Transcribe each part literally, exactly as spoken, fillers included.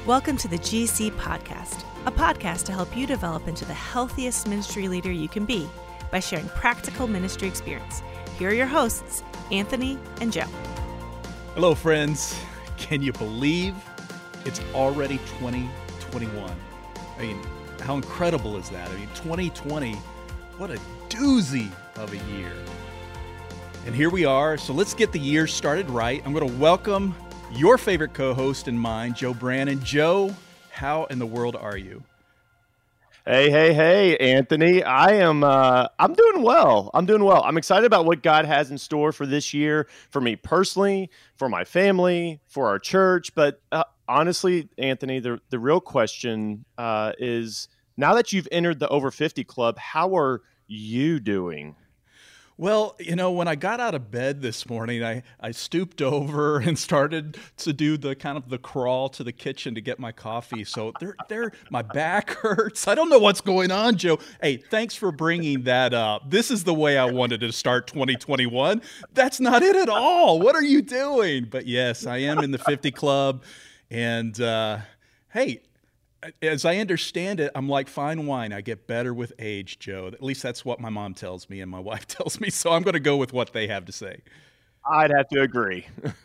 Welcome to the G C Podcast, a podcast to help you develop into the healthiest ministry leader you can be by sharing practical ministry experience. Here are your hosts, Anthony and Joe. Hello, friends. Can you believe it's already twenty twenty-one? I mean, how incredible is that? I mean, twenty twenty, what a doozy of a year. And here we are. So let's get the year started right. I'm going to welcome your favorite co-host and mine, Joe Brannon. Joe, how in the world are you? Hey, hey, hey, Anthony. I am, uh, I'm doing well. I'm doing well. I'm excited about what God has in store for this year, for me personally, for my family, for our church. But uh, honestly, Anthony, the, the real question uh, is, now that you've entered the over fifty club, how are you doing? Well, you know, when I got out of bed this morning, I, I stooped over and started to do the kind of the crawl to the kitchen to get my coffee. So there, there, my back hurts. I don't know what's going on, Joe. Hey, thanks for bringing that up. This is the way I wanted to start twenty twenty-one. That's not it at all. What are you doing? But yes, I am in the fifty club. And uh, hey, as I understand it, I'm like fine wine. I get better with age, Joe. At least that's what my mom tells me and my wife tells me. So I'm going to go with what they have to say. I'd have to agree.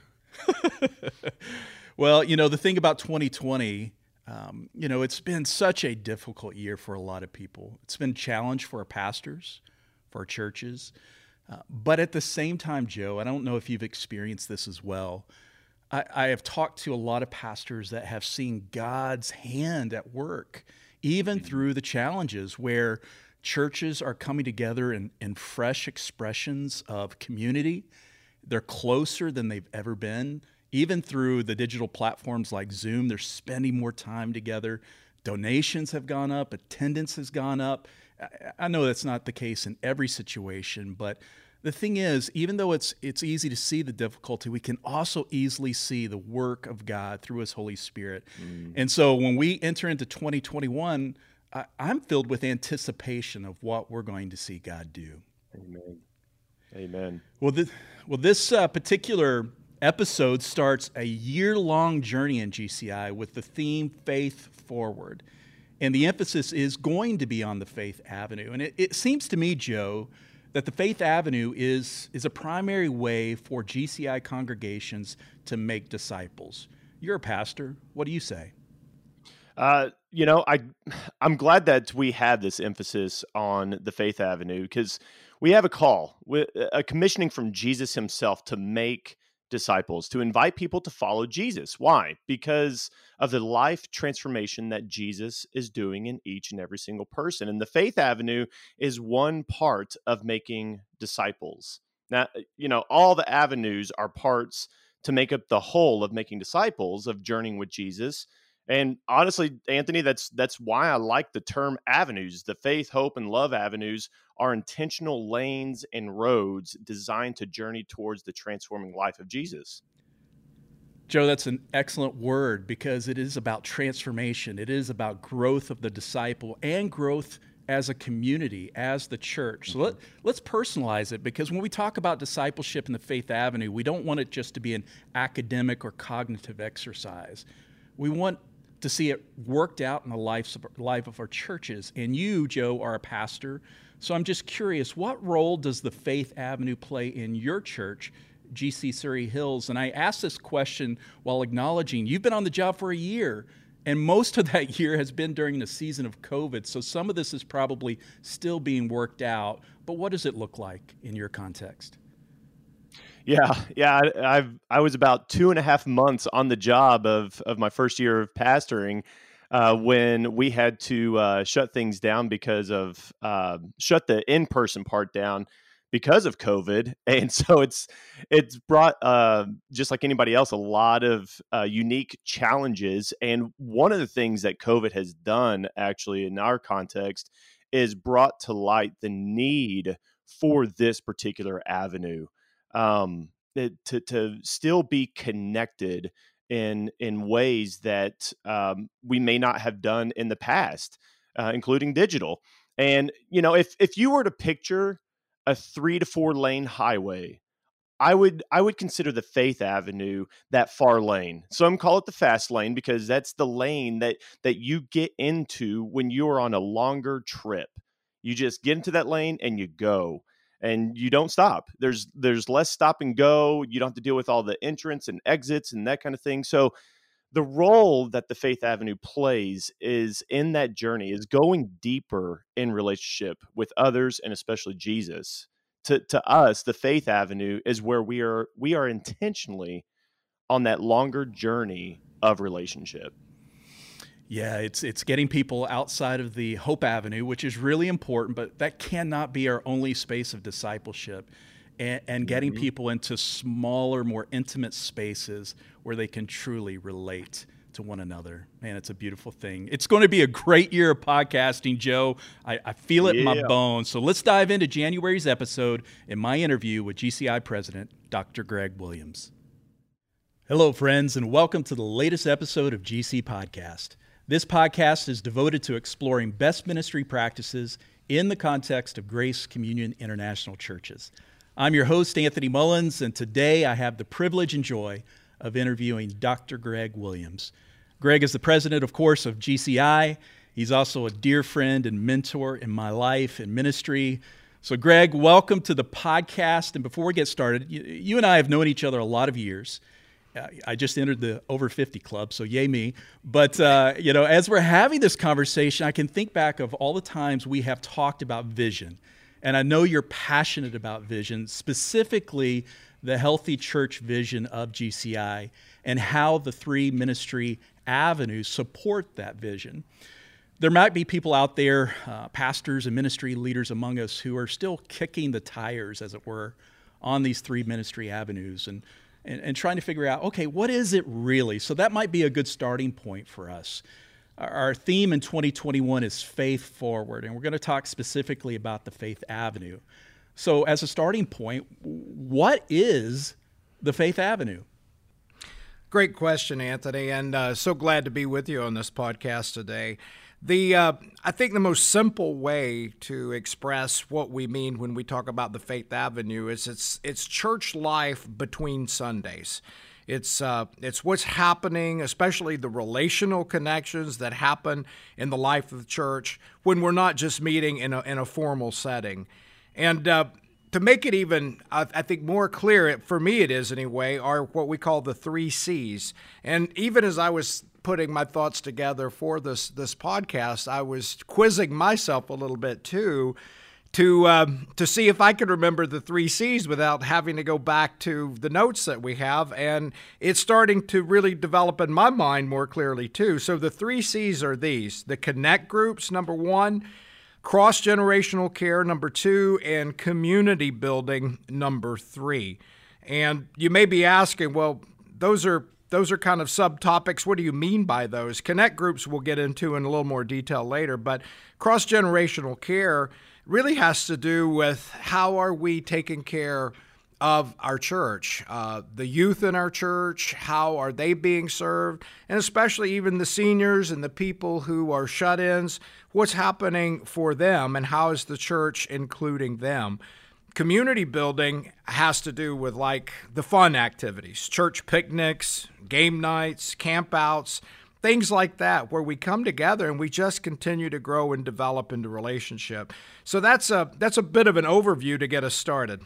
Well, you know, the thing about twenty twenty, um, you know, it's been such a difficult year for a lot of people. It's been a challenge for our pastors, for our churches. Uh, but at the same time, Joe, I don't know if you've experienced this as well. I, I have talked to a lot of pastors that have seen God's hand at work, even through the challenges where churches are coming together in, in fresh expressions of community. They're closer than they've ever been. Even through the digital platforms like Zoom, they're spending more time together. Donations have gone up. Attendance has gone up. I, I know that's not the case in every situation, but the thing is, even though it's it's easy to see the difficulty, we can also easily see the work of God through His Holy Spirit. Mm. And so when we enter into twenty twenty-one, I, I'm filled with anticipation of what we're going to see God do. Amen. Amen. Well, this, well, this uh, particular episode starts a year-long journey in G C I with the theme Faith Forward. And the emphasis is going to be on the Faith Avenue. And it, it seems to me, Joe, that the Faith Avenue is, is a primary way for G C I congregations to make disciples. You're a pastor. What do you say? Uh, you know, I, I'm glad that we have this emphasis on the Faith Avenue because we have a call, a commissioning from Jesus Himself to make disciples, to invite people to follow Jesus. Why? Because of the life transformation that Jesus is doing in each and every single person. And the Faith Avenue is one part of making disciples. Now, you know, all the avenues are parts to make up the whole of making disciples, of journeying with Jesus. And honestly, Anthony, that's that's why I like the term avenues. The faith, hope, and love avenues are intentional lanes and roads designed to journey towards the transforming life of Jesus. Joe, that's an excellent word because it is about transformation. It is about growth of the disciple and growth as a community, as the church. So let, let's personalize it, because when we talk about discipleship in the Faith Avenue, we don't want it just to be an academic or cognitive exercise. We want to see it worked out in the life of, life of our churches. And you, Joe, are a pastor. So I'm just curious, what role does the Faith Avenue play in your church, G C Surrey Hills? And I ask this question while acknowledging you've been on the job for a year, and most of that year has been during the season of COVID. So some of this is probably still being worked out. But what does it look like in your context? Yeah, yeah. I, I've I was about two and a half months on the job of of my first year of pastoring uh, when we had to uh, shut things down because of uh, shut the in person part down because of COVID, and so it's it's brought uh, just like anybody else a lot of uh, unique challenges. And one of the things that COVID has done, actually, in our context, is brought to light the need for this particular avenue. Um, it, to to still be connected in in ways that um, we may not have done in the past, uh, including digital. And you know, if if you were to picture a three to four lane highway, I would I would consider the Faith Avenue that far lane. Some call it the fast lane because that's the lane that that you get into when you're on a longer trip. You just get into that lane and you go. And you don't stop. There's there's less stop and go. You don't have to deal with all the entrance and exits and that kind of thing. So the role that the Faith Avenue plays is in that journey is going deeper in relationship with others and especially Jesus. To to us, the Faith Avenue is where we are we are intentionally on that longer journey of relationship. Yeah, it's it's getting people outside of the Hope Avenue, which is really important, but that cannot be our only space of discipleship. And, and getting mm-hmm. people into smaller, more intimate spaces where they can truly relate to one another. Man, it's a beautiful thing. It's going to be a great year of podcasting, Joe. I, I feel it yeah. in my bones. So let's dive into January's episode in my interview with G C I President, Doctor Greg Williams. Hello, friends, and welcome to the latest episode of G C Podcast. This podcast is devoted to exploring best ministry practices in the context of Grace Communion International Churches. I'm your host, Anthony Mullins, and today I have the privilege and joy of interviewing Doctor Greg Williams. Greg is the president, of course, of G C I. He's also a dear friend and mentor in my life and ministry. So, Greg, welcome to the podcast. And before we get started, you, you and I have known each other a lot of years. I just entered the over fifty club, so yay me. But, uh, you know, as we're having this conversation, I can think back of all the times we have talked about vision. And I know you're passionate about vision, specifically the healthy church vision of G C I and how the three ministry avenues support that vision. There might be people out there, uh, pastors and ministry leaders among us, who are still kicking the tires, as it were, on these three ministry avenues. And And, and trying to figure out, okay, what is it really? So that might be a good starting point for us. Our, our theme in twenty twenty-one is Faith Forward, and we're going to talk specifically about the Faith Avenue. So as a starting point, what is the Faith Avenue? Great question, Anthony, and uh, so glad to be with you on this podcast today. The uh, I think the most simple way to express what we mean when we talk about the Faith Avenue is it's it's church life between Sundays. It's uh, it's what's happening, especially the relational connections that happen in the life of the church when we're not just meeting in a in a formal setting. And uh, to make it even, I, I think, more clear, for me it is anyway, are what we call the three C's. And even as I was putting my thoughts together for this this podcast, I was quizzing myself a little bit too, to um, to see if I could remember the three C's without having to go back to the notes that we have, and it's starting to really develop in my mind more clearly too. So the three C's are these: the connect groups, number one; cross-generational care, number two; and community building, number three. And you may be asking, well, those are Those are kind of subtopics. What do you mean by those? Connect groups we'll get into in a little more detail later, but cross-generational care really has to do with how are we taking care of our church, uh, the youth in our church, how are they being served, and especially even the seniors and the people who are shut-ins, what's happening for them and how is the church including them? Community building has to do with like the fun activities, church picnics, game nights, campouts, things like that, where we come together and we just continue to grow and develop into relationship. So that's a that's a bit of an overview to get us started.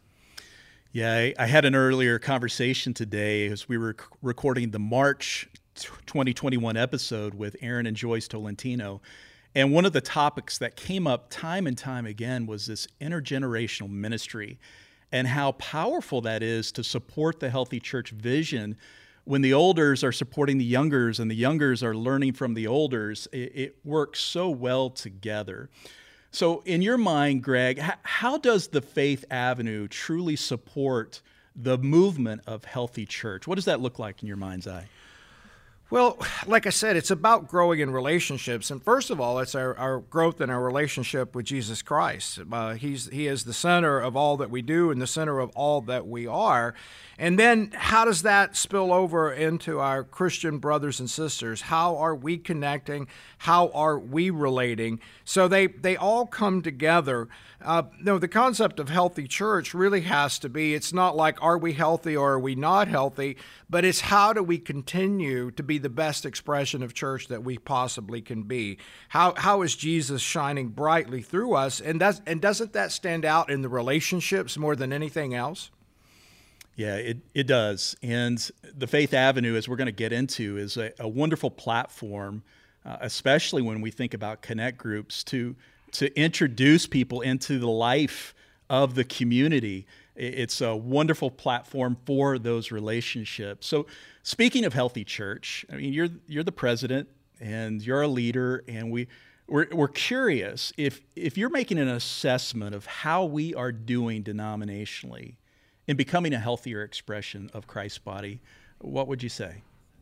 Yeah, I, I had an earlier conversation today as we were recording the March twenty twenty-one episode with Aaron and Joyce Tolentino. And one of the topics that came up time and time again was this intergenerational ministry and how powerful that is to support the healthy church vision. When the olders are supporting the youngers and the youngers are learning from the olders, it, it works so well together. So in your mind, Greg, h- how does the Faith Avenue truly support the movement of healthy church? What does that look like in your mind's eye? Well, like I said, it's about growing in relationships. And first of all, it's our, our growth in our relationship with Jesus Christ. Uh, he's He is the center of all that we do and the center of all that we are. And then how does that spill over into our Christian brothers and sisters? How are we connecting? How are we relating? So they, they all come together. Uh, no, the concept of healthy church really has to be, it's not like, are we healthy or are we not healthy? But it's how do we continue to be the best expression of church that we possibly can be? How how is Jesus shining brightly through us? And does and doesn't that stand out in the relationships more than anything else? Yeah, it, it does. And the Faith Avenue, as we're going to get into, is a, a wonderful platform, uh, especially when we think about connect groups, to to introduce people into the life of the community. It's a wonderful platform for those relationships. So speaking of healthy church, I mean, you're you're the president and you're a leader, and we we're, we're curious if if you're making an assessment of how we are doing denominationally in becoming a healthier expression of Christ's body, what would you say?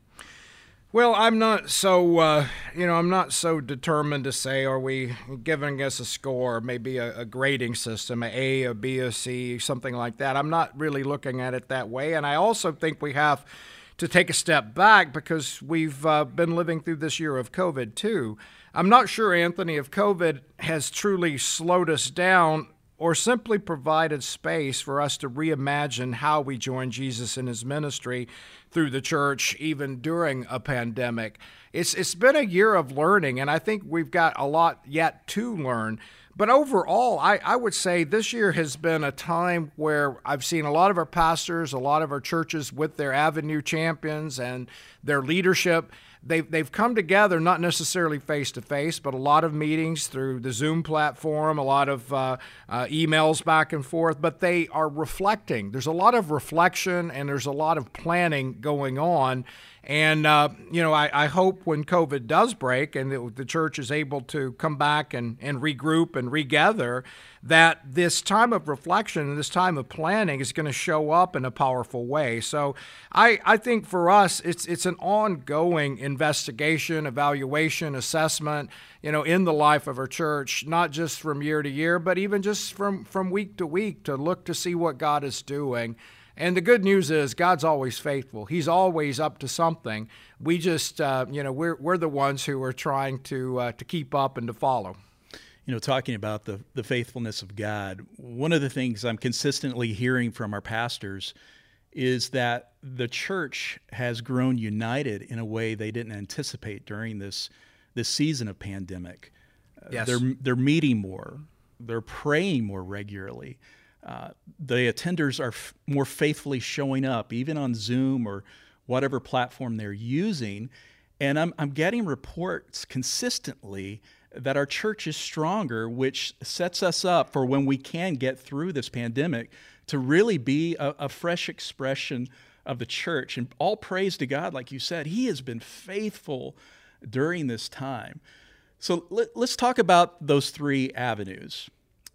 Well, I'm not so, uh, you know, I'm not so determined to say, are we giving us a score, maybe a, a grading system, a A, a B, a C, something like that. I'm not really looking at it that way. And I also think we have to take a step back because we've uh, been living through this year of COVID too. I'm not sure, Anthony, if COVID has truly slowed us down or simply provided space for us to reimagine how we join Jesus in his ministry through the church, even during a pandemic. It's It's been a year of learning, and I think we've got a lot yet to learn. But overall, I, I would say this year has been a time where I've seen a lot of our pastors, a lot of our churches with their Avenue champions and their leadership. They've, they've come together, not necessarily face-to-face, but a lot of meetings through the Zoom platform, a lot of uh, uh, emails back and forth, but they are reflecting. There's a lot of reflection and there's a lot of planning going on. And, uh, you know, I, I hope when COVID does break and the, the church is able to come back and, and regroup and regather, that this time of reflection and this time of planning is going to show up in a powerful way. So I, I think for us, it's it's an ongoing investigation, evaluation, assessment, you know, in the life of our church, not just from year to year, but even just from, from week to week to look to see what God is doing. And the good news is God's always faithful. He's always up to something. We just, uh, you know, we're we're the ones who are trying to uh, to keep up and to follow. You know, talking about the, the faithfulness of God, one of the things I'm consistently hearing from our pastors is that the church has grown united in a way they didn't anticipate during this this season of pandemic. Yes. Uh, they're they're meeting more. They're praying more regularly. Uh, the attenders are f- more faithfully showing up, even on Zoom or whatever platform they're using. And I'm I'm getting reports consistently that our church is stronger, which sets us up for when we can get through this pandemic to really be a, a fresh expression of the church. And all praise to God, like you said, he has been faithful during this time. So let, let's talk about those three avenues: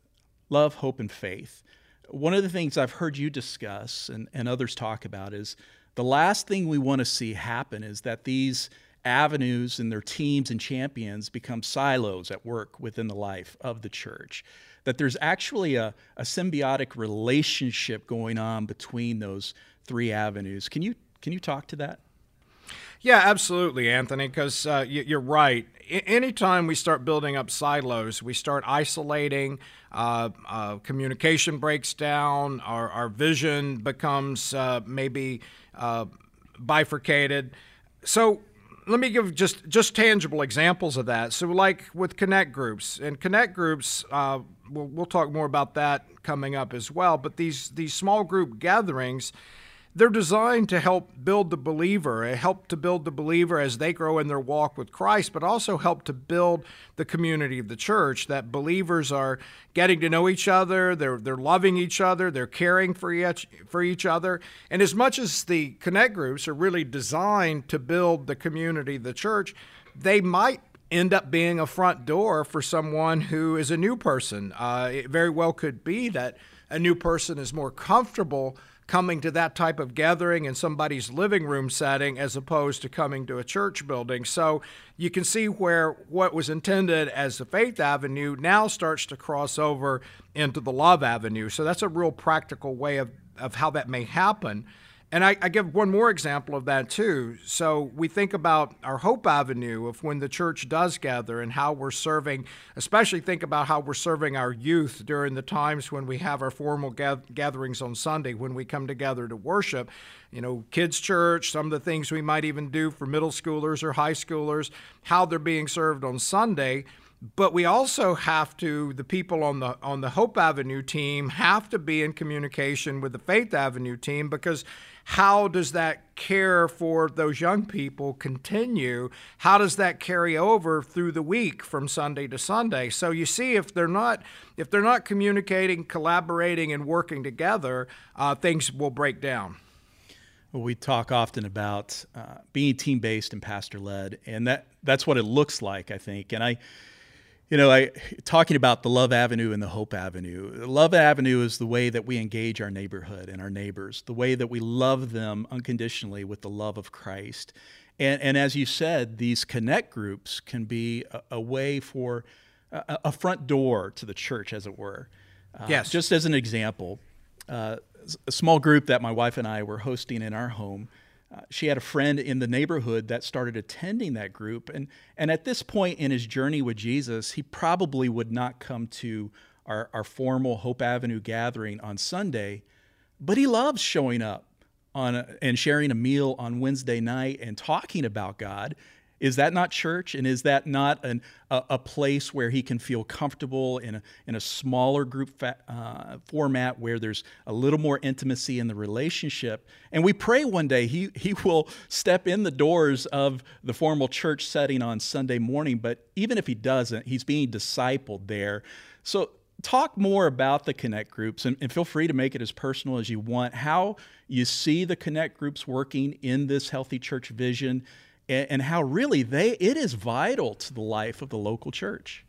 love, hope, and faith. One of the things I've heard you discuss and, and others talk about is the last thing we want to see happen is that these avenues and their teams and champions become silos at work within the life of the church, that there's actually a, a symbiotic relationship going on between those three avenues. Can you can you talk to that? Yeah, absolutely, Anthony, because uh, you're right. I- anytime we start building up silos, we start isolating, uh, uh, communication breaks down, our, our vision becomes uh, maybe uh, bifurcated. So let me give just, just tangible examples of that. So like with connect groups, and connect groups, uh, we'll, we'll talk more about that coming up as well, but these, these small group gatherings, they're designed to help build the believer, help to build the believer as they grow in their walk with Christ, but also help to build the community of the church, that believers are getting to know each other, they're they're loving each other, they're caring for each, for each other. And as much as the connect groups are really designed to build the community of the church, they might end up being a front door for someone who is a new person. Uh, it very well could be that a new person is more comfortable coming to that type of gathering in somebody's living room setting as opposed to coming to a church building. So you can see where what was intended as the Faith Avenue now starts to cross over into the Love Avenue. So that's a real practical way of, of how that may happen. And I, I give one more example of that too. So we think about our Hope Avenue of when the church does gather and how we're serving, especially think about how we're serving our youth during the times when we have our formal gatherings on Sunday, when we come together to worship. You know, kids' church, some of the things we might even do for middle schoolers or high schoolers, how they're being served on Sunday. But we also have to, the people on the on the Hope Avenue team have to be in communication with the Faith Avenue team, because how does that care for those young people continue? How does that carry over through the week from Sunday to Sunday? So you see, if they're not if they're not communicating, collaborating, and working together, uh, things will break down. Well, we talk often about uh, being team-based and pastor-led, and that that's what it looks like, I think. And I. You know, I talking about the Love Avenue and the Hope Avenue. Love Avenue is the way that we engage our neighborhood and our neighbors, the way that we love them unconditionally with the love of Christ. And, and as you said, these connect groups can be a, a way for a, a front door to the church, as it were. Uh, yes. Just as an example, uh, a small group that my wife and I were hosting in our home, Uh, she had a friend in the neighborhood that started attending that group. And, and at this point in his journey with Jesus, he probably would not come to our, our formal Hope Avenue gathering on Sunday, but he loves showing up on a, and sharing a meal on Wednesday night and talking about God. Is that not church? And is that not an, a, a place where he can feel comfortable in a, in a smaller group fa- uh, format where there's a little more intimacy in the relationship? And we pray one day he, he will step in the doors of the formal church setting on Sunday morning, but even if he doesn't, he's being discipled there. So talk more about the Connect groups, and, and feel free to make it as personal as you want, how you see the Connect groups working in this healthy church vision, and how really they it is vital to the life of the local church.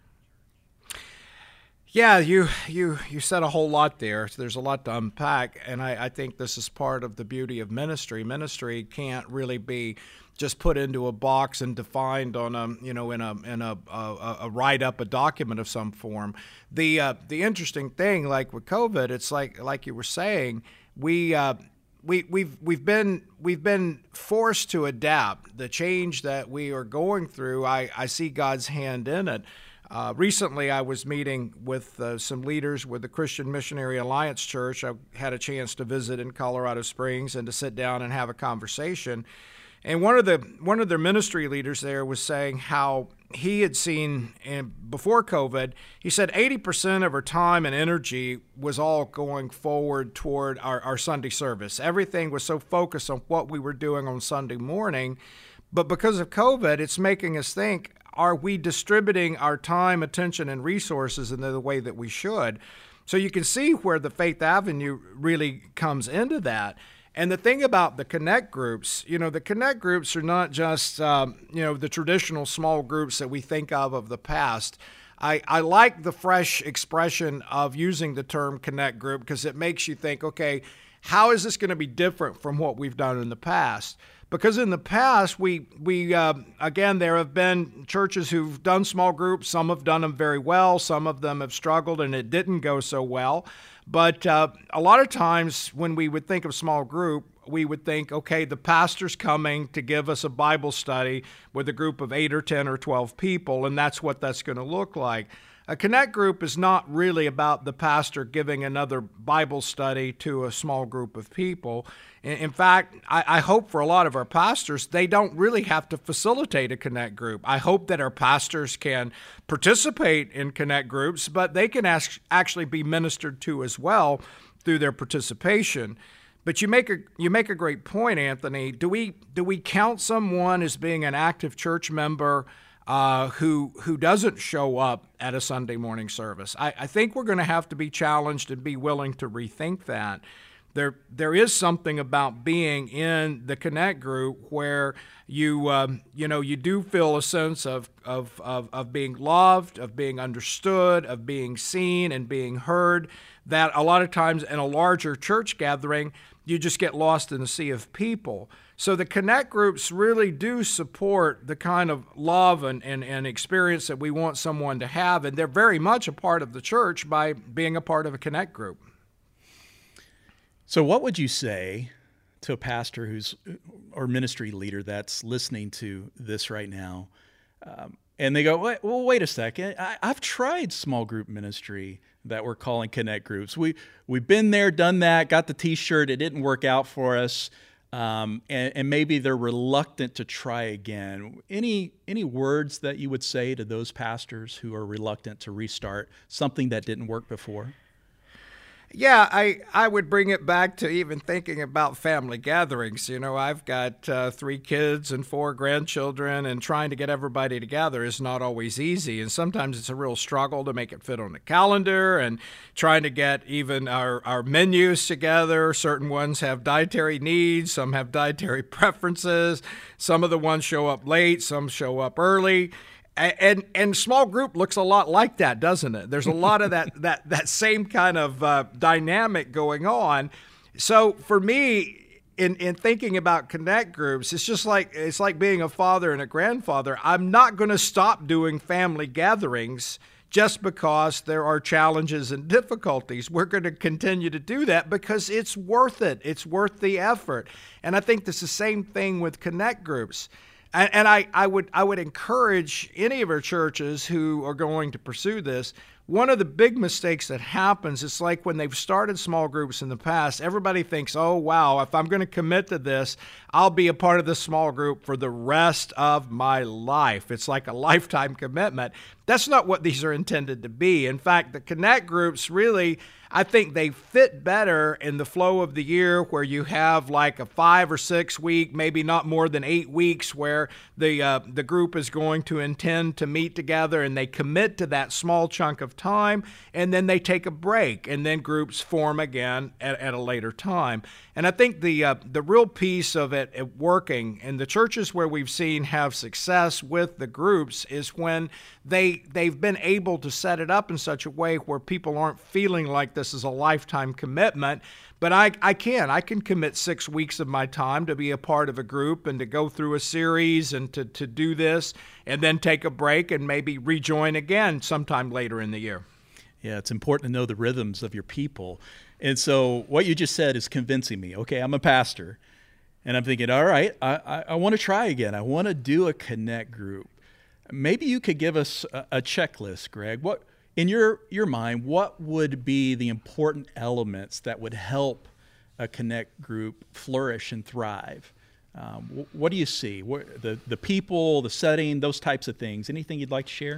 Yeah, you you you said a whole lot there. So there's a lot to unpack, and I, I think this is part of the beauty of ministry. Ministry can't really be just put into a box and defined on a you know in a in a a, a write up, a document of some form. The uh, the interesting thing, like with COVID, it's like like you were saying, we. Uh, We, we've we've been we've been forced to adapt. The change that we are going through, I, I see God's hand in it. Uh, recently, I was meeting with uh, some leaders with the Christian Missionary Alliance Church. I had a chance to visit in Colorado Springs and to sit down and have a conversation. And one of the one of their ministry leaders there was saying how he had seen, and before COVID, he said eighty percent of our time and energy was all going forward toward our, our Sunday service. Everything was so focused on what we were doing on Sunday morning. But because of COVID, it's making us think, are we distributing our time, attention, and resources in the way that we should? So you can see where the Faith Avenue really comes into that. And the thing about the Connect groups, you know, the Connect groups are not just, um, you know, the traditional small groups that we think of of the past. I, I like the fresh expression of using the term Connect group because it makes you think, okay, how is this going to be different from what we've done in the past? Because in the past, we, we uh, again, there have been churches who've done small groups. Some have done them very well. Some of them have struggled and it didn't go so well. But uh, a lot of times when we would think of small group, we would think, okay, the pastor's coming to give us a Bible study with a group of eight or ten or twelve people, and that's what that's going to look like. A Connect group is not really about the pastor giving another Bible study to a small group of people. In fact, I hope for a lot of our pastors, they don't really have to facilitate a Connect group. I hope that our pastors can participate in Connect groups, but they can actually be ministered to as well through their participation. But you make a you make a great point, Anthony. Do we do we count someone as being an active church member uh, who who doesn't show up at a Sunday morning service? I, I think we're going to have to be challenged and be willing to rethink that. there there is something about being in the Connect group where you um, you know you do feel a sense of, of of of being loved, of being understood, of being seen and being heard, that a lot of times in a larger church gathering you just get lost in a sea of people. So the Connect groups really do support the kind of love and, and, and experience that we want someone to have, and they're very much a part of the church by being a part of a Connect group. So what would you say to a pastor who's or ministry leader that's listening to this right now, um, and they go, wait, well, wait a second, I, I've tried small group ministry that we're calling Connect groups. We, we've been there, done that, got the t-shirt, it didn't work out for us, um, and, and maybe they're reluctant to try again. Any, any words that you would say to those pastors who are reluctant to restart something that didn't work before? Yeah, I, I would bring it back to even thinking about family gatherings. You know, I've got uh, three kids and four grandchildren, and trying to get everybody together is not always easy. And sometimes it's a real struggle to make it fit on the calendar, and trying to get even our, our menus together. Certain ones have dietary needs, some have dietary preferences. Some of the ones show up late, some show up early. And and small group looks a lot like that, doesn't it? There's a lot of that that that same kind of uh, dynamic going on. So for me, in in thinking about Connect groups, it's just like it's like being a father and a grandfather. I'm not going to stop doing family gatherings just because there are challenges and difficulties. We're going to continue to do that because it's worth it. It's worth the effort. And I think it's the same thing with Connect groups. And I, I would I would encourage any of our churches who are going to pursue this. One of the big mistakes that happens, it's like when they've started small groups in the past, everybody thinks, oh, wow, if I'm going to commit to this, I'll be a part of this small group for the rest of my life. It's like a lifetime commitment. That's not what these are intended to be. In fact, the Connect groups really, I think they fit better in the flow of the year where you have like a five or six week, maybe not more than eight weeks where the uh, the group is going to intend to meet together, and they commit to that small chunk of time, and then they take a break, and then groups form again at, at a later time. And I think the uh, the real piece of it at working, and the churches where we've seen have success with the groups, is when they they've been able to set it up in such a way where people aren't feeling like this is a lifetime commitment. But I, I can. I can commit six weeks of my time to be a part of a group and to go through a series and to, to do this, and then take a break and maybe rejoin again sometime later in the year. Yeah, it's important to know the rhythms of your people. And so what you just said is convincing me. Okay, I'm a pastor, and I'm thinking, all right, I, I, I want to try again. I want to do a Connect group. Maybe you could give us a, a checklist, Greg. What, in your, your mind, what would be the important elements that would help a Connect group flourish and thrive? Um, what do you see? What, the, the people, the setting, those types of things. Anything you'd like to share?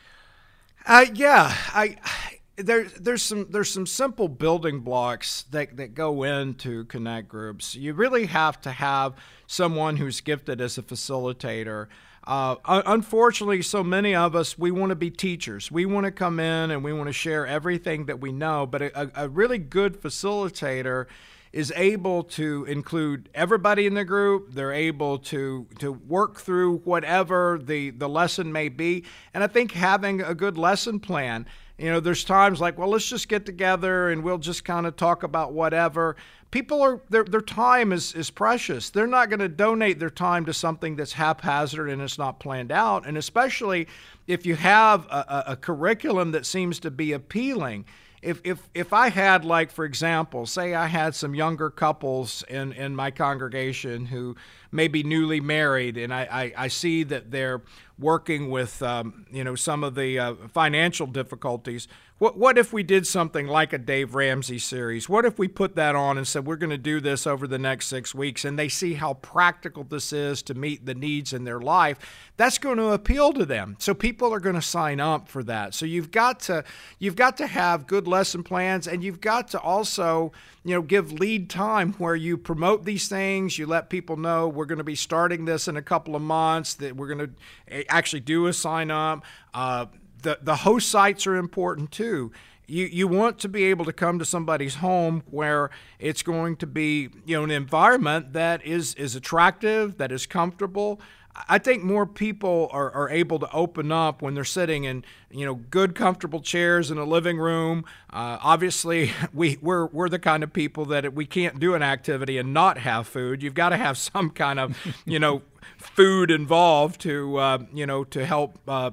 Uh, yeah, I, there, there's some there's some simple building blocks that, that go into Connect groups. You really have to have someone who's gifted as a facilitator. Uh, unfortunately, so many of us, we want to be teachers. We want to come in and we want to share everything that we know, but a, a really good facilitator is able to include everybody in the group. They're able to to work through whatever the, the lesson may be. And I think having a good lesson plan, you know, there's times like, well, let's just get together and we'll just kind of talk about whatever. People are, their their time is, is precious. They're not going to donate their time to something that's haphazard and it's not planned out. And especially if you have a, a, a curriculum that seems to be appealing. If if if I had, like, for example, say I had some younger couples in, in my congregation who may be newly married, and I, I, I see that they're working with, um, you know, some of the uh, financial difficulties, what what if we did something like a Dave Ramsey series? What if we put that on and said, we're going to do this over the next six weeks, and they see how practical this is to meet the needs in their life? That's going to appeal to them. So people are going to sign up for that. So you've got to you've got to have good lesson plans, and you've got to also, you know, give lead time where you promote these things. You let people know we're going to be starting this in a couple of months, that we're going to actually do a sign up. Uh, The, the host sites are important too. You you want to be able to come to somebody's home where it's going to be, you know, an environment that is is attractive, that is comfortable. I think more people are, are able to open up when they're sitting in, you know, good, comfortable chairs in a living room. Uh, obviously, we, we're we're the kind of people that we can't do an activity and not have food. You've got to have some kind of, you know, food involved to, uh, you know, to help uh,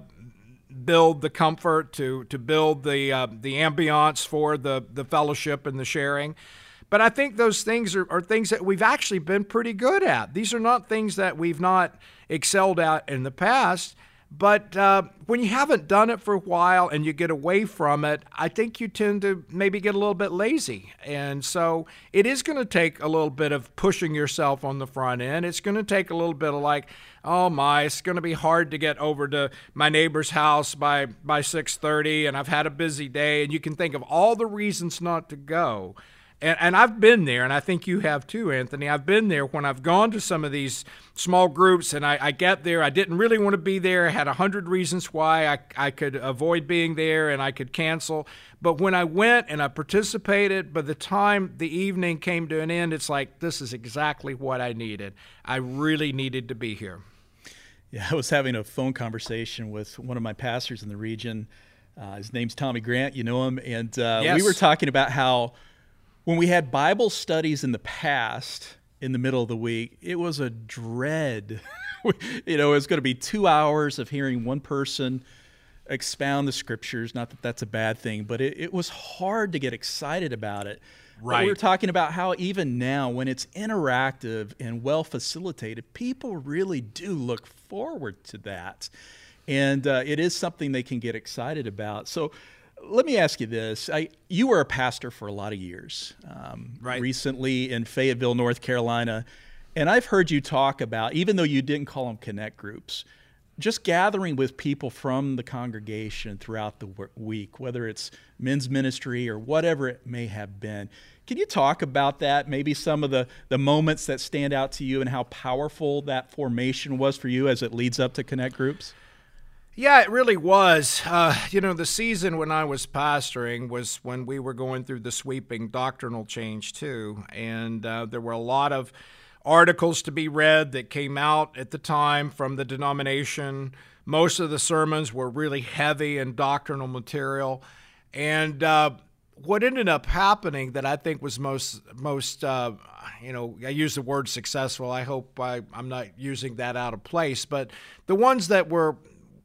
build the comfort, to to build the uh, the ambiance for the the fellowship and the sharing. But I think those things are, are things that we've actually been pretty good at. These are not things that we've not excelled at in the past. But uh, when you haven't done it for a while and you get away from it, I think you tend to maybe get a little bit lazy. And so it is going to take a little bit of pushing yourself on the front end. It's going to take a little bit of like, oh my, it's going to be hard to get over to my neighbor's house by, by six thirty, and I've had a busy day. And you can think of all the reasons not to go. And, and I've been there, and I think you have too, Anthony. I've been there when I've gone to some of these small groups, and I, I get there. I didn't really want to be there. I had a hundred reasons why I, I could avoid being there, and I could cancel. But when I went and I participated, by the time the evening came to an end, it's like, this is exactly what I needed. I really needed to be here. Yeah, I was having a phone conversation with one of my pastors in the region. Uh, his name's Tommy Grant. You know him. And uh, yes. we were talking about how when we had Bible studies in the past, in the middle of the week, it was a dread. You know, it was going to be two hours of hearing one person expound the scriptures. Not that that's a bad thing, but it, it was hard to get excited about it. Right. But we were talking about how even now, when it's interactive and well facilitated, people really do look forward to that. And uh, it is something they can get excited about. So let me ask you this. I, you were a pastor for a lot of years, um, right. recently in Fayetteville, North Carolina. And I've heard you talk about, even though you didn't call them connect groups, just gathering with people from the congregation throughout the week, whether it's men's ministry or whatever it may have been. Can you talk about that, maybe some of the, the moments that stand out to you and how powerful that formation was for you as it leads up to connect groups? Yeah, it really was. Uh, you know, the season when I was pastoring was when we were going through the sweeping doctrinal change too. And uh, there were a lot of articles to be read that came out at the time from the denomination. Most of the sermons were really heavy in doctrinal material. And uh, what ended up happening that I think was most, most uh, you know, I use the word successful. I hope I, I'm not using that out of place. But the ones that were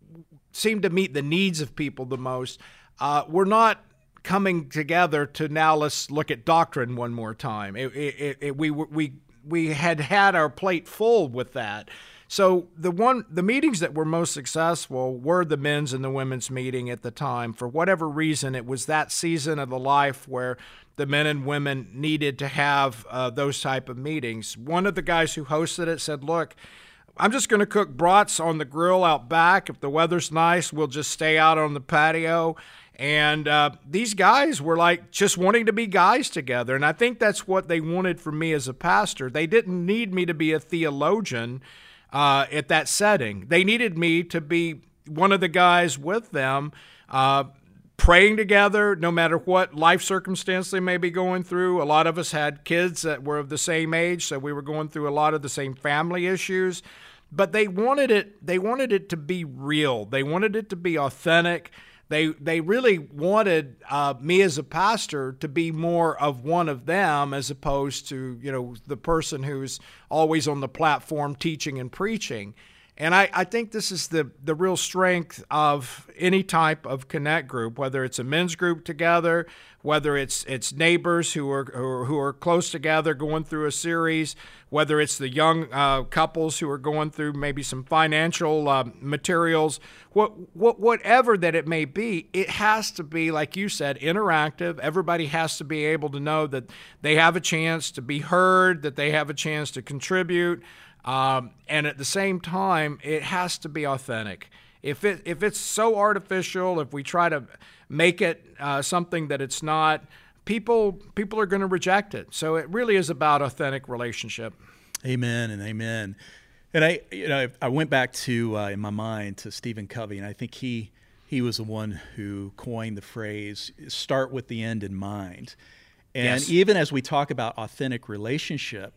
seemed to meet the needs of people the most, uh, we're not coming together to now let's look at doctrine one more time. It, it, it, we we we had had our plate full with that. So the one the meetings that were most successful were the men's and the women's meeting at the time. For whatever reason, it was that season of the life where the men and women needed to have uh, those type of meetings. One of the guys who hosted it said, look, I'm just going to cook brats on the grill out back. If the weather's nice, we'll just stay out on the patio. And uh, these guys were like just wanting to be guys together. And I think that's what they wanted from me as a pastor. They didn't need me to be a theologian uh, at that setting. They needed me to be one of the guys with them, uh, praying together, no matter what life circumstance they may be going through. A lot of us had kids that were of the same age, so we were going through a lot of the same family issues. But they wanted it, they wanted it to be real. They wanted it to be authentic. They they really wanted uh, me as a pastor to be more of one of them as opposed to, you know, the person who's always on the platform teaching and preaching. And I, I think this is the, the real strength of any type of connect group, whether it's a men's group together, whether it's it's neighbors who are who are, who are close together going through a series, whether it's the young uh, couples who are going through maybe some financial uh, materials, what, what whatever that it may be, it has to be, like you said, interactive. Everybody has to be able to know that they have a chance to be heard, that they have a chance to contribute. Um, and at the same time, it has to be authentic. If it if it's so artificial, if we try to make it uh, something that it's not, people people are going to reject it. So it really is about authentic relationship. Amen and amen. And I, you know, I went back to uh, in my mind to Stephen Covey, and I think he he was the one who coined the phrase, start with the end in mind. And Yes. even as we talk about authentic relationship,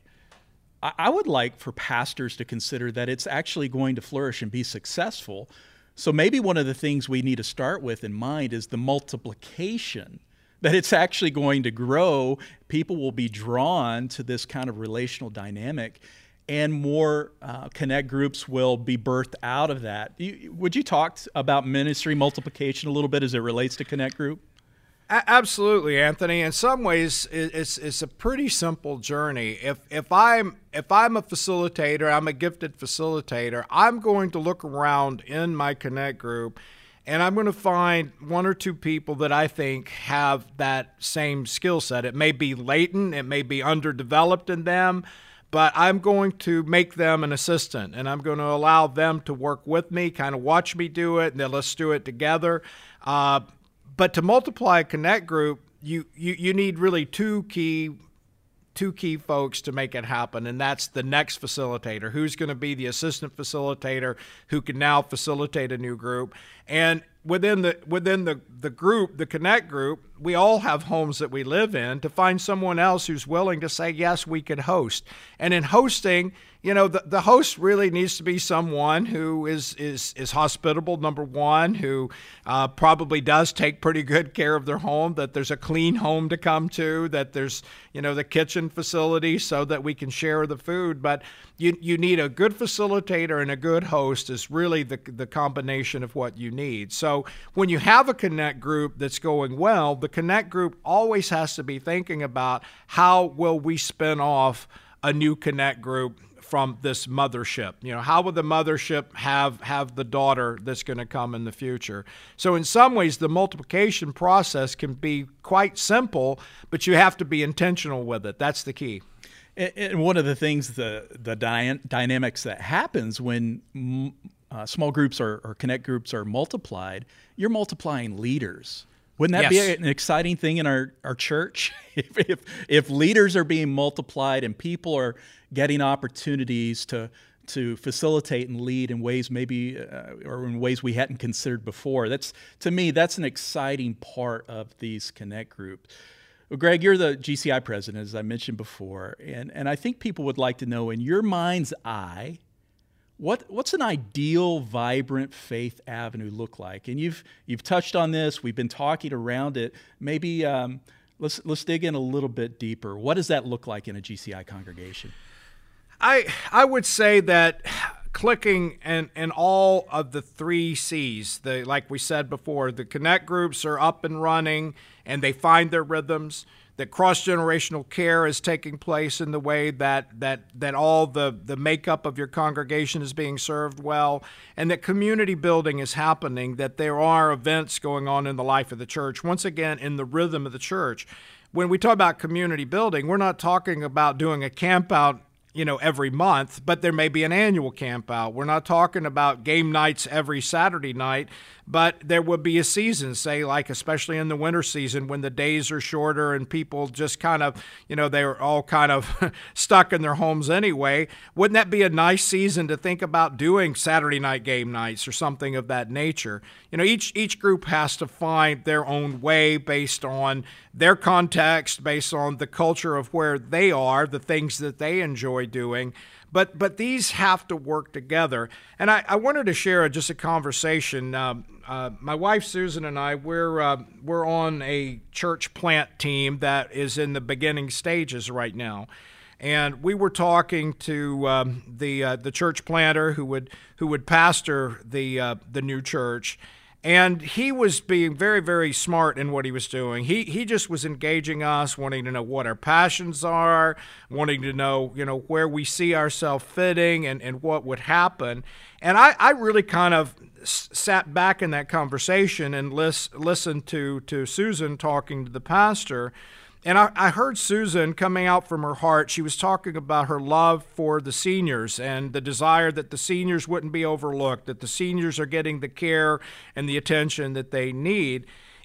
I, I would like for pastors to consider that it's actually going to flourish and be successful. So maybe one of the things we need to start with in mind is the multiplication, that it's actually going to grow. People will be drawn to this kind of relational dynamic, and more uh, connect groups will be birthed out of that. You, would you talk about ministry multiplication a little bit as it relates to connect group? A- Absolutely, Anthony. In some ways, it- it's it's a pretty simple journey. If if I'm if I'm a facilitator, I'm a gifted facilitator, I'm going to look around in my connect group, and I'm going to find one or two people that I think have that same skill set. It may be latent, it may be underdeveloped in them, but I'm going to make them an assistant, and I'm going to allow them to work with me, kind of watch me do it, and then let's do it together. Uh, but to multiply a connect group, you, you you need really two key two key folks to make it happen, and that's the next facilitator, who's going to be the assistant facilitator who can now facilitate a new group. And within the within the, the group, the connect group, we all have homes that we live in, to find someone else who's willing to say, yes, we could host. And in hosting, you know, the, the host really needs to be someone who is is is hospitable, number one, who uh, probably does take pretty good care of their home, that there's a clean home to come to, that there's, you know, the kitchen facility so that we can share the food. But you you need a good facilitator, and a good host is really the, the combination of what you need. So when you have a connect group that's going well, the connect group always has to be thinking about, how will we spin off a new connect group from this mothership? You know, how will the mothership have have the daughter that's going to come in the future? So in some ways, the multiplication process can be quite simple, but you have to be intentional with it. That's the key. And one of the things, the the dy- dynamics that happens when uh, small groups or, or connect groups are multiplied, you're multiplying leaders. Wouldn't that Yes. be an exciting thing in our, our church? if, if if leaders are being multiplied and people are getting opportunities to to facilitate and lead in ways maybe uh, or in ways we hadn't considered before, that's, to me, that's an exciting part of these connect groups. Well, Greg, you're the G C I president, as I mentioned before, and and I think people would like to know, in your mind's eye, What what's an ideal, vibrant faith avenue look like? And you've you've touched on this. We've been talking around it. Maybe um, let's let's dig in a little bit deeper. What does that look like in a G C I congregation? I I would say that clicking in, in all of the three C's, the like we said before, the connect groups are up and running and they find their rhythms. That cross-generational care is taking place in the way that that that all the, the makeup of your congregation is being served well, and that community building is happening, that there are events going on in the life of the church, once again, in the rhythm of the church. When we talk about community building, we're not talking about doing a camp out, you know, every month, but there may be an annual camp out. We're not talking about game nights every Saturday night, but there would be a season, say, like especially in the winter season when the days are shorter and people just kind of, you know, they're all kind of stuck in their homes anyway. Wouldn't that be a nice season to think about doing Saturday night game nights or something of that nature? You know, each each group has to find their own way based on their context, based on the culture of where they are, the things that they enjoy doing. But but these have to work together. And I, I wanted to share just a conversation. Um, uh, my wife Susan and I, we're uh, we're on a church plant team that is in the beginning stages right now. And we were talking to um, the uh, the church planter who would who would pastor the uh, the new church. And he was being very, very smart in what he was doing. He he just was engaging us, wanting to know what our passions are, wanting to know, you know, where we see ourselves fitting and, and what would happen. And I, I really kind of s- sat back in that conversation and lis- listened to, to Susan talking to the pastor. And I, I heard Susan coming out from her heart. She was talking about her love for the seniors and the desire that the seniors wouldn't be overlooked, that the seniors are getting the care and the attention that they need.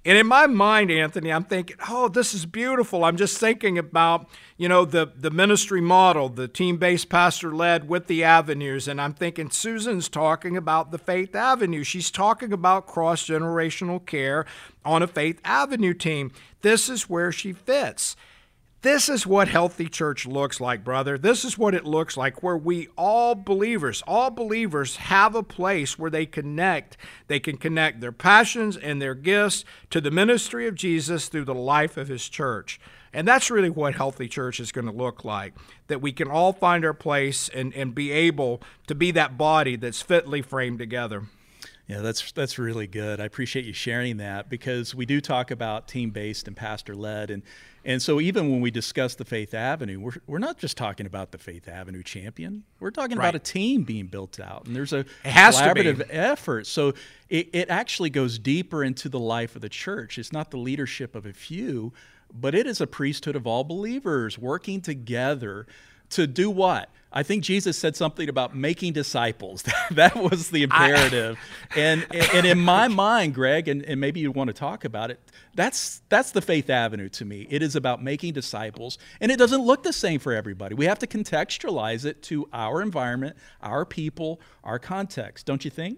And in my mind, Anthony, I'm thinking, oh, this is beautiful. I'm just thinking about, you know, the, the ministry model, the team-based pastor-led with the avenues. And I'm thinking Susan's talking about the Faith Avenue. She's talking about cross-generational care on a Faith Avenue team. This is where she fits. This is what healthy church looks like, brother. This is what it looks like, where we all believers, all believers have a place where they connect. They can connect their passions and their gifts to the ministry of Jesus through the life of his church. And that's really what healthy church is going to look like, that we can all find our place and, and be able to be that body that's fitly framed together. Yeah, that's that's really good. I appreciate you sharing that, because we do talk about team-based and pastor-led, and and so even when we discuss the Faith Avenue, we're we're not just talking about the Faith Avenue champion. We're talking Right. about a team being built out, and there's a It has to be. collaborative effort. So it, it actually goes deeper into the life of the church. It's not the leadership of a few, but it is a priesthood of all believers working together to do what? I think Jesus said something about making disciples. That was the imperative. I, and, and in my mind, Greg, and, and maybe you want to talk about it, that's that's the Faith Avenue to me. It is about making disciples, and it doesn't look the same for everybody. We have to contextualize it to our environment, our people, our context, don't you think?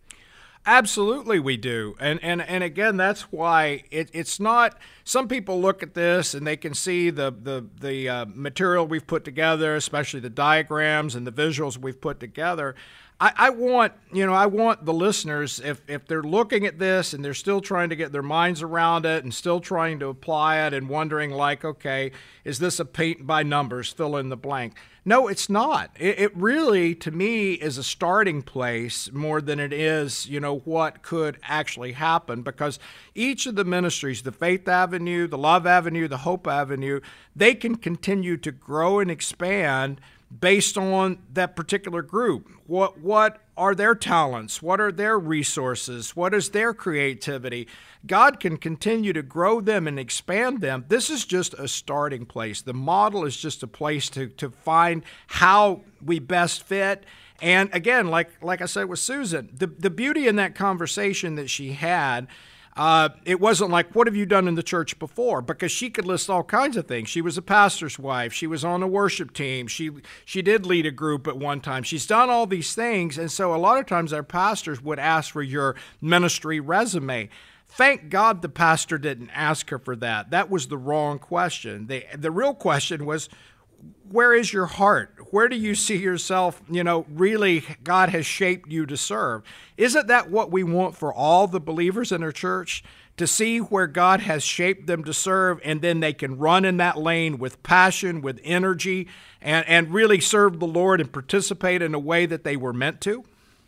Absolutely we do. And and and again, that's why it, it's not, some people look at this and they can see the the, the uh, material we've put together, especially the diagrams and the visuals we've put together. I, I want, you know, I want the listeners, if, if they're looking at this and they're still trying to get their minds around it and still trying to apply it and wondering like, okay, is this a paint by numbers, fill in the blank? No, it's not. It, it really, to me, is a starting place more than it is, you know, what could actually happen, because each of the ministries, the Faith Avenue, the Love Avenue, the Hope Avenue, they can continue to grow and expand based on that particular group. What what are their talents? What are their resources? What is their creativity? God can continue to grow them and expand them. This is just a starting place. The model is just a place to, to find how we best fit. And again, like like I said with Susan, the, the beauty in that conversation that she had, Uh, it wasn't like, what have you done in the church before? Because she could list all kinds of things. She was a pastor's wife. She was on a worship team. She she did lead a group at one time. She's done all these things. And so a lot of times our pastors would ask for your ministry resume. Thank God the pastor didn't ask her for that. That was the wrong question. The, the real question was, where is your heart? Where do you see yourself, you know, really God has shaped you to serve? Isn't that what we want for all the believers in our church? To see where God has shaped them to serve, and then they can run in that lane with passion, with energy, and, and really serve the Lord and participate in a way that they were meant to?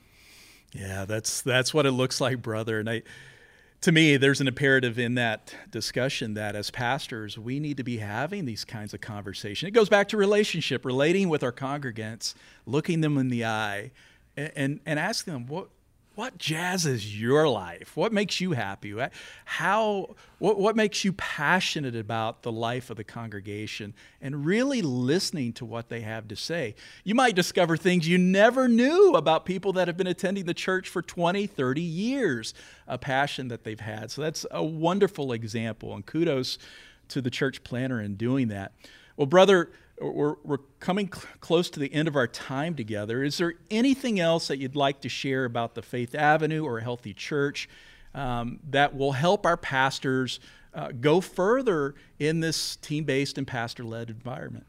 Yeah, that's that's what it looks like, brother. And I, to me, there's an imperative in that discussion that as pastors, we need to be having these kinds of conversations. It goes back to relationship, relating with our congregants, looking them in the eye, and and, and asking them, what what jazzes your life? What makes you happy? How what what makes you passionate about the life of the congregation? And really listening to what they have to say. You might discover things you never knew about people that have been attending the church for twenty, thirty years, a passion that they've had. So that's a wonderful example, and kudos to the church planner in doing that. Well, brother, We're, we're coming cl- close to the end of our time together. Is there anything else that you'd like to share about the Faith Avenue or a healthy church um, that will help our pastors uh, go further in this team-based and pastor-led environment?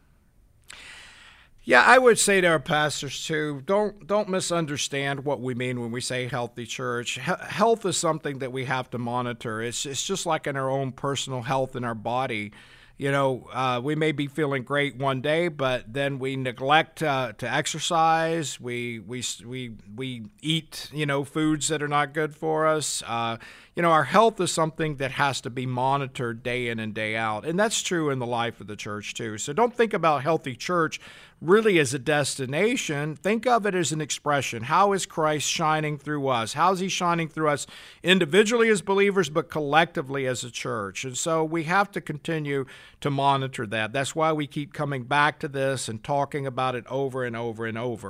Yeah, I would say to our pastors too, don't don't misunderstand what we mean when we say healthy church. He- health is something that we have to monitor. It's it's just like in our own personal health in our body. You know, uh, we may be feeling great one day, but then we neglect uh, to exercise. We we we we eat, you know, foods that are not good for us. Uh, you know, our health is something that has to be monitored day in and day out, and that's true in the life of the church too. So don't think about healthy church really as a destination. Think of it as an expression. How is Christ shining through us? How is he shining through us individually as believers, but collectively as a church? And so we have to continue to monitor that. That's why we keep coming back to this and talking about it over and over and over.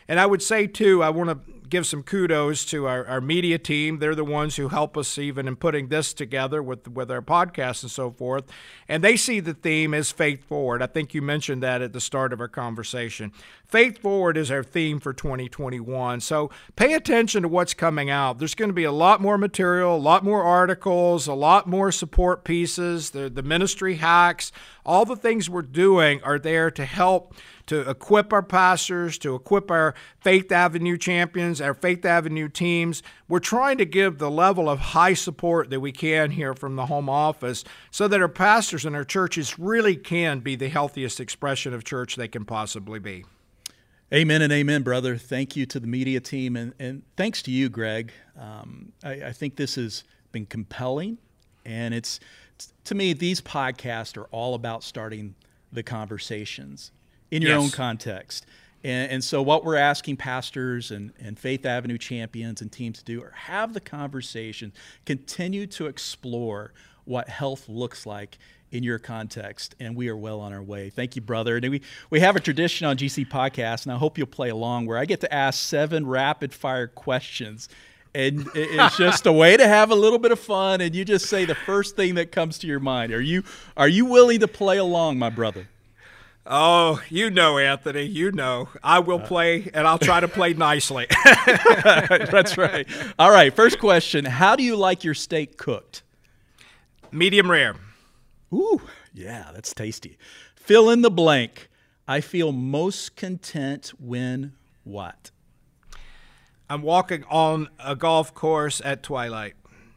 And I would say, too, I want to give some kudos to our, our media team. They're the ones who help us even in putting this together with, with our podcasts and so forth. And they see the theme as Faith Forward. I think you mentioned that at the start of our conversation. Faith Forward is our theme for twenty twenty-one. So pay attention to what's coming out. There's going to be a lot more material, a lot more articles, a lot more support pieces, the, the ministry hacks. All the things we're doing are there to help to equip our pastors, to equip our Faith Avenue champions, our Faith Avenue teams. We're trying to give the level of high support that we can here from the home office so that our pastors and our churches really can be the healthiest expression of church they can possibly be. Amen and amen, brother. Thank you to the media team, and, and thanks to you, Greg. Um, I, I think this has been compelling, and it's, to me, these podcasts are all about starting the conversations in your Yes. own context. And, and so what we're asking pastors and, and Faith Avenue champions and teams to do are have the conversation, continue to explore what health looks like in your context, and we are well on our way. Thank you, brother. And we, we have a tradition on G C Podcast, and I hope you'll play along, where I get to ask seven rapid-fire questions. And it's just a way to have a little bit of fun, and you just say the first thing that comes to your mind. Are you are you willing to play along, my brother? Oh, you know, Anthony, you know. I will play, and I'll try to play nicely. That's right. All right, first question. How do you like your steak cooked? Medium rare. Ooh, yeah, that's tasty. Fill in the blank. I feel most content when what? I'm walking on a golf course at twilight.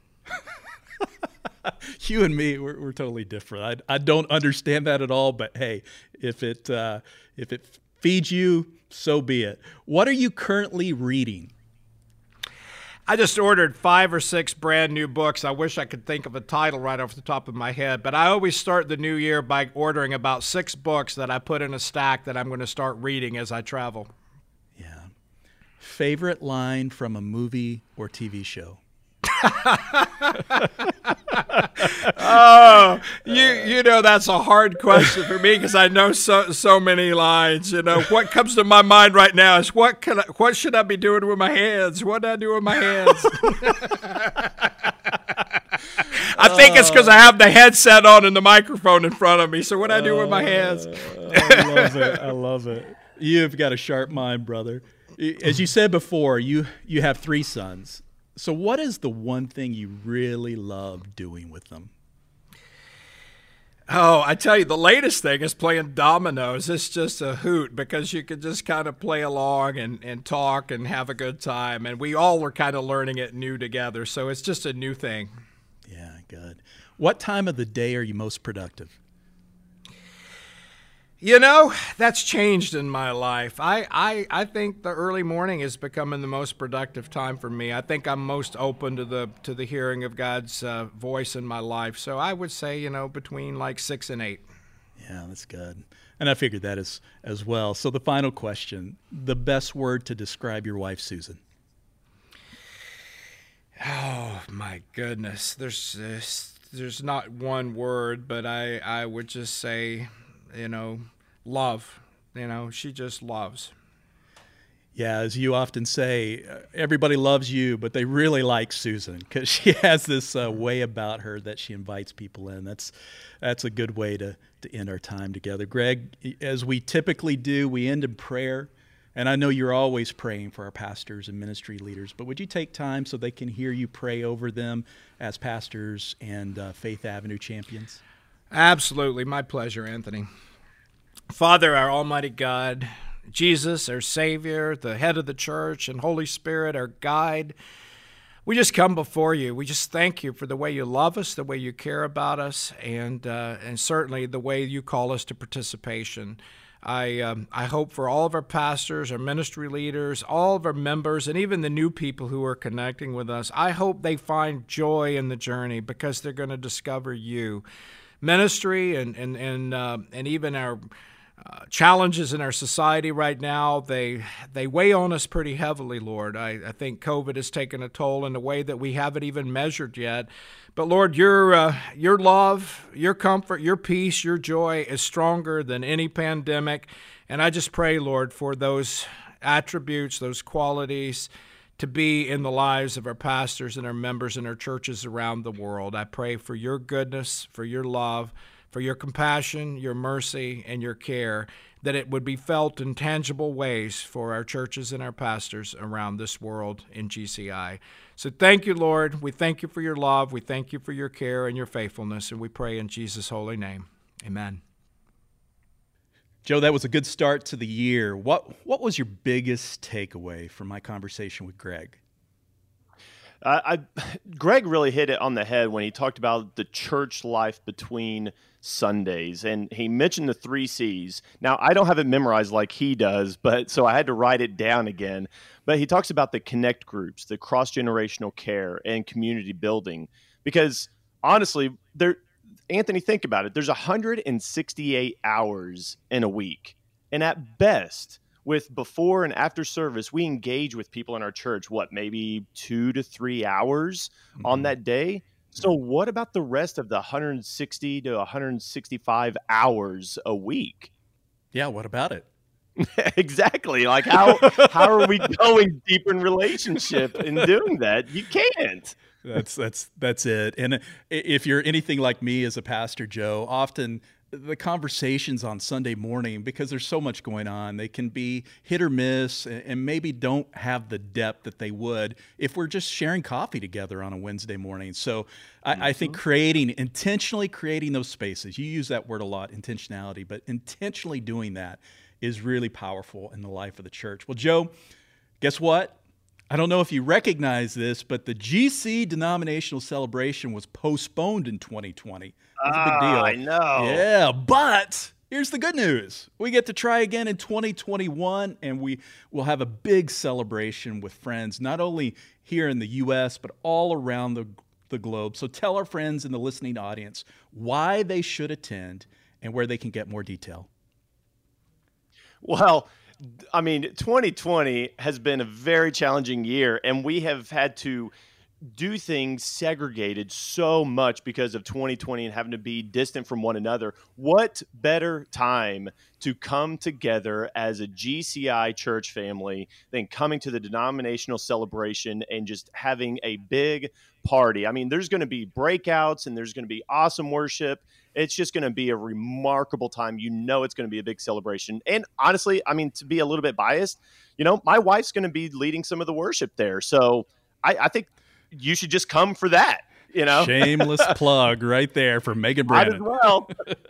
You and me, we're, we're totally different. I, I don't understand that at all, but hey, if it uh, if it feeds you, so be it. What are you currently reading? I just ordered five or six brand new books. I wish I could think of a title right off the top of my head, but I always start the new year by ordering about six books that I put in a stack that I'm going to start reading as I travel. Yeah. Favorite line from a movie or T V show? Oh, you you know, that's a hard question for me because I know so so many lines. You know, what comes to my mind right now is what can I, what should I be doing with my hands? What do I do with my hands? I think it's because I have the headset on and the microphone in front of me. So what do I do with my hands? I love it. I love it. You've got a sharp mind, brother. As you said before, you you have three sons. So what is the one thing you really love doing with them? Oh, I tell you, the latest thing is playing dominoes. It's just a hoot because you can just kind of play along and, and talk and have a good time. And we all are kind of learning it new together. So it's just a new thing. Yeah, good. What time of the day are you most productive? You know, that's changed in my life. I, I, I think the early morning is becoming the most productive time for me. I think I'm most open to the to the hearing of God's uh, voice in my life. So I would say, you know, between like six and eight. Yeah, that's good. And I figured that as, as well. So the final question, the best word to describe your wife, Susan? Oh, my goodness. There's this, there's not one word, but I, I would just say, you know, love. You know, she just loves. Yeah, as you often say, everybody loves you, but they really like Susan because she has this uh, way about her that she invites people in. That's that's a good way to, to end our time together. Greg, as we typically do, we end in prayer. And I know you're always praying for our pastors and ministry leaders, but would you take time so they can hear you pray over them as pastors and uh, Faith Avenue champions? Absolutely. My pleasure, Anthony. Father, our Almighty God, Jesus, our Savior, the head of the church, and Holy Spirit, our guide, we just come before you. We just thank you for the way you love us, the way you care about us, and uh, and certainly the way you call us to participation. I um, I hope for all of our pastors, our ministry leaders, all of our members, and even the new people who are connecting with us, I hope they find joy in the journey because they're going to discover you. Ministry and and and uh, and even our uh, challenges in our society right now, they they weigh on us pretty heavily, Lord. I, I think COVID has taken a toll in a way that we haven't even measured yet. But Lord, your uh, your love, your comfort, your peace, your joy is stronger than any pandemic. And I just pray, Lord, for those attributes, those qualities to be in the lives of our pastors and our members in our churches around the world. I pray for your goodness, for your love, for your compassion, your mercy, and your care, that it would be felt in tangible ways for our churches and our pastors around this world in G C I. So thank you, Lord. We thank you for your love. We thank you for your care and your faithfulness, and we pray in Jesus' holy name. Amen. Joe, that was a good start to the year. What what was your biggest takeaway from my conversation with Greg? Uh, I, Greg really hit it on the head when he talked about the church life between Sundays, and he mentioned the three C's. Now, I don't have it memorized like he does, but so I had to write it down again. But he talks about the connect groups, the cross-generational care, and community building. Because honestly, there, Anthony, think about it. There's one hundred sixty-eight hours in a week, and at best, with before and after service, we engage with people in our church, what, maybe two to three hours mm-hmm. on that day? So what about the rest of the one hundred sixty to one hundred sixty-five hours a week? Yeah, what about it? Exactly. Like how how are we going deep in relationship in doing that? You can't. That's that's that's it. And if you're anything like me as a pastor, Joe, often the conversations on Sunday morning, because there's so much going on, they can be hit or miss and maybe don't have the depth that they would if we're just sharing coffee together on a Wednesday morning. So mm-hmm. I, I think creating, intentionally creating those spaces, you use that word a lot, intentionality, but intentionally doing that is really powerful in the life of the church. Well, Joe, guess what? I don't know if you recognize this, but the G C denominational celebration was postponed in twenty twenty. That's a big deal. I know. Yeah, but here's the good news. We get to try again in twenty twenty-one, and we will have a big celebration with friends, not only here in the U S, but all around the, the globe. So tell our friends in the listening audience why they should attend and where they can get more detail. Well, I mean, twenty twenty has been a very challenging year, and we have had to do things segregated so much because of twenty twenty and having to be distant from one another. What better time to come together as a G C I church family than coming to the denominational celebration and just having a big party? I mean, there's going to be breakouts and there's going to be awesome worship. It's just going to be a remarkable time. You know, it's going to be a big celebration. And honestly, I mean, to be a little bit biased, you know, my wife's going to be leading some of the worship there. So I, I think you should just come for that, you know? Shameless plug right there for Megan Brannon. Might as well.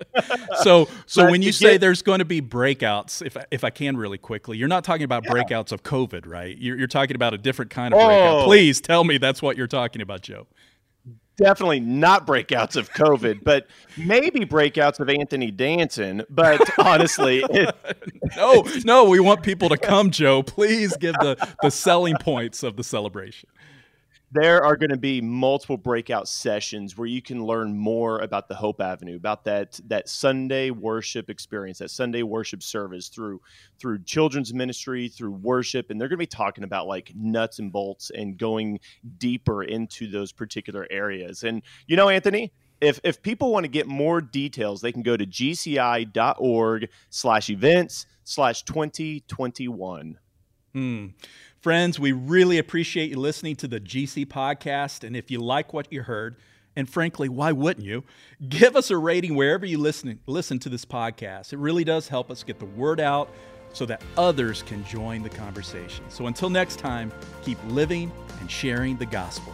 so so But when you you say get- there's going to be breakouts, if I, if I can really quickly, you're not talking about Yeah. breakouts of COVID, right? You're, you're talking about a different kind of breakout. Oh. Please tell me that's what you're talking about, Joe. Definitely not breakouts of COVID, but maybe breakouts of Anthony dancing. But honestly, it, No, no, we want people to come, Joe. Please give the, the selling points of the celebration. there are going to be multiple breakout sessions where you can learn more about the Hope Avenue, about that that Sunday worship experience, that Sunday worship service through through children's ministry, through worship. And they're going to be talking about like nuts and bolts and going deeper into those particular areas. And, you know, Anthony, if if people want to get more details, they can go to gci.org slash events slash 2021. Hmm. Friends, we really appreciate you listening to the G C podcast. And if you like what you heard, and frankly, why wouldn't you, give us a rating wherever you listen, listen to this podcast. It really does help us get the word out so that others can join the conversation. So until next time, keep living and sharing the gospel.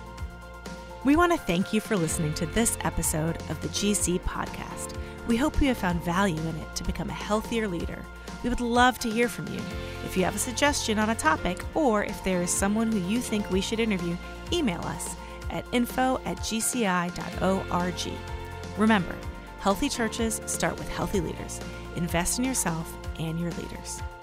We want to thank you for listening to this episode of the G C podcast. We hope you have found value in it to become a healthier leader. We would love to hear from you. If you have a suggestion on a topic, or if there is someone who you think we should interview, email us at info at gci.org. Remember, healthy churches start with healthy leaders. Invest in yourself and your leaders.